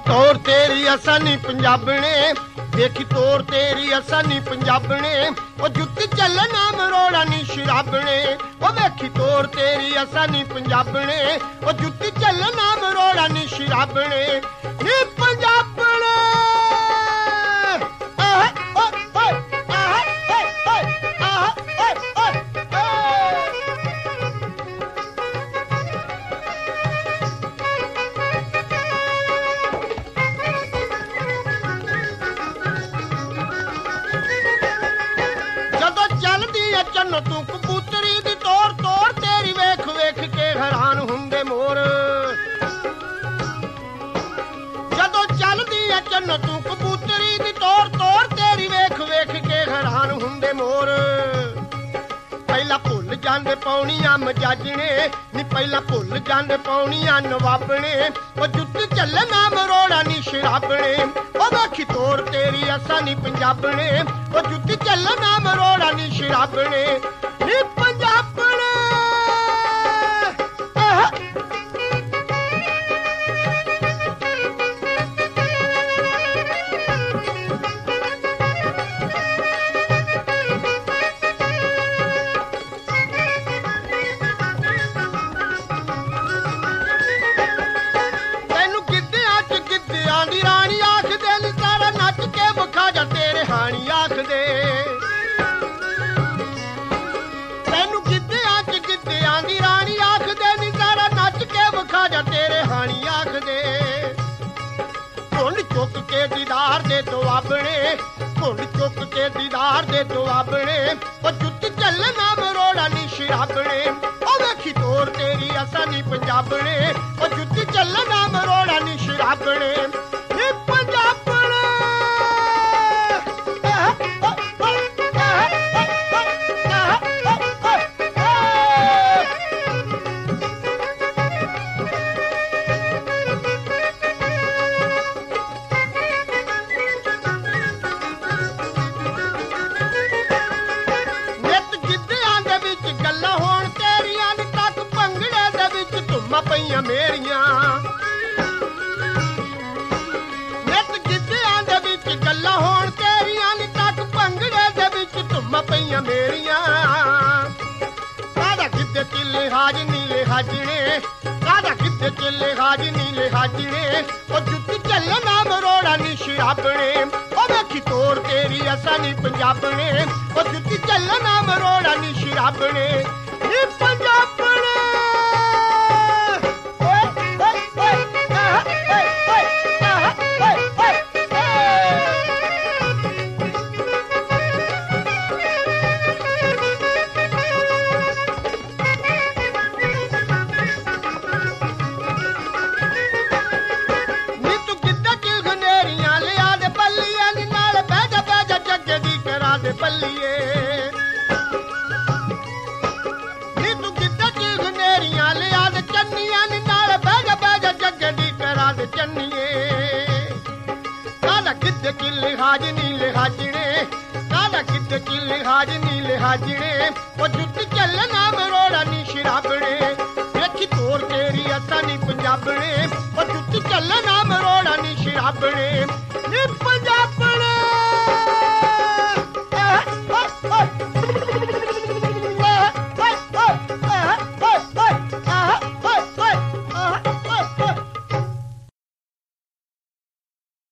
तौर तेरी असा नहीं पंजाबने, देखी तौर तेरी असा नहीं पंजाबने, ओ जुत्ती चलना मरोड़ा नहीं शराबने। ओ देखी तौर तेरी असा नहीं पंजाबने, ओ जुत्ती चलना मरोड़ा नहीं शराबने। नी पंजाबने चन्नो तू कबूतरी दी तोर तोर तेरी वेख वेख के हैरान हुंदे मोर। जदों चलदी है चन्नो तू कबूतरी दी तोर तोर तेरी वेख वेख के हैरान हुंदे मोर। पहला भुल जांदे पौणियां मजाजने नी, पहला भुल जांदे पौणियां नवाबने, ओ जुत्ती चलना मरोड़ा नी शराबने। ओ वेखी तोर तेरी असा नी पंजाबने, ओ जुत्ती चलना मरोड़ा नी शराबने। नी पंजाबने हानी आखदे, तैनू गिद्धियां च गिद्धियां दी रानी आखदे नी, सारा नच के विखा जा तेरे हानी आखदे। घुंड चुक के दीदार दे दुआबने, घुंड चुक के दीदार दे दुआबने, ओ जुत्ती चलना मरोड़ा नी शराबने। ओ वेखी तोर तेरी असा नी पंजाबने, ओ जुत्ती चलना मरोड़ा नी शराबने। नी पंजाबने पईयां मेरियां नित गिद्धियां दे विच गल्लां होण तेरियां नी, तक भंगड़े दे विच धुम्मां पईयां मेरियां। कादा गिद्धे च लिहाज नी लिहाजने, कादा गिद्धे च लिहाज नी लिहाजने, ओ जुत्ती चलना मरोड़ा नी शराबने। ओ वेखी तोर तेरी असा नी पंजाबने, ओ जुत्ती चलना मरोड़ा नी शराबने। नी पंजाबने पल्लिए नी तू गिद्धा च घनेरियां लिया दे चन्नियां नी, नाल बह जा जग्गे दी करा दे चन्निए। काला गिद्धे च लिहाज नी लिहाजने, काला गिद्धे च लिहाज नी लिहाजने, ओ जुत्ती चलना मरोड़ा नी शराबने।